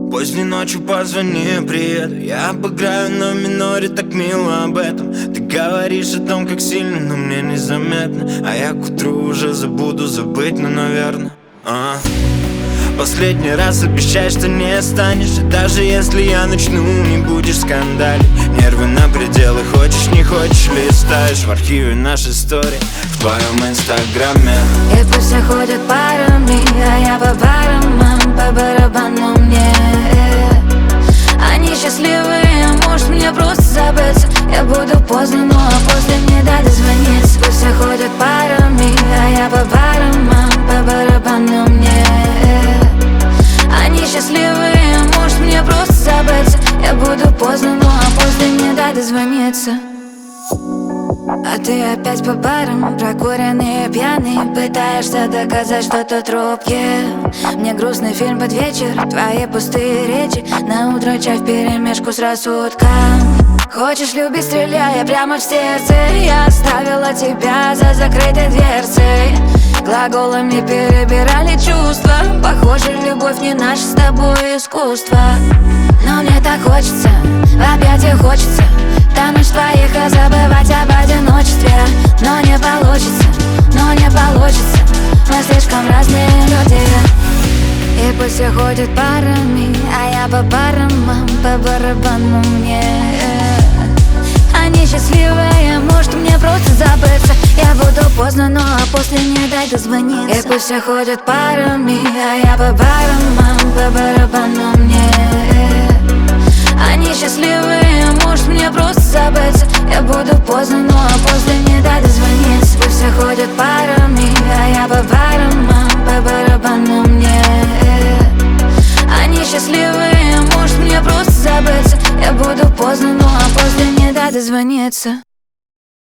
Поздней ночью позвони, приеду. Я обыграю на миноре, так мило об этом. Ты говоришь о том, как сильно, но мне незаметно. А я к утру уже забуду забыть, ну, наверное. Последний раз обещай, что не станешь. И даже если я начну, не будешь скандалить. Нервы на пределы, хочешь, не хочешь, листаешь в архиве нашей истории в твоем инстаграме. И пусть все ходят парами, а я по барам, по барабану мне. Они счастливые, может мне просто забыться. Я буду поздно, ну а после не дай дозвониться. Пусть все ходят парами, а я по барам, по барабану мне. Они счастливые, может мне просто забыться. Я буду поздно, ну а после не дай дозвониться. А ты опять по барам, прокуренный и пьяный. Пытаешься доказать что-то трубке. Мне грустный фильм под вечер, твои пустые речи. На утро чай вперемешку с рассудком. Хочешь любить, стреляя прямо в сердце. Я оставила тебя за закрытой дверцей. Глаголами перебирали чувства. Похоже, любовь не наше с тобой искусство. Но мне так хочется, в объятиях хочется тонуть в твоих и забывать об одиночестве. Но не получится, но не получится. Мы слишком разные люди. И пусть все ходят парами, а я по барам, по барабану мне. Они счастливые, может мне просто забыться. Я буду поздно, но а после не дай дозвониться. И пусть все ходят парами, а я по барам, по барабану мне. Они счастливые, может мне просто забыться. Я буду поздно, но а после не дай дозвониться. Пусть все ходят парами, а я по барам, по барабану мне. Они счастливые, может мне просто забыться. Я буду поздно, но а после не дай дозвониться.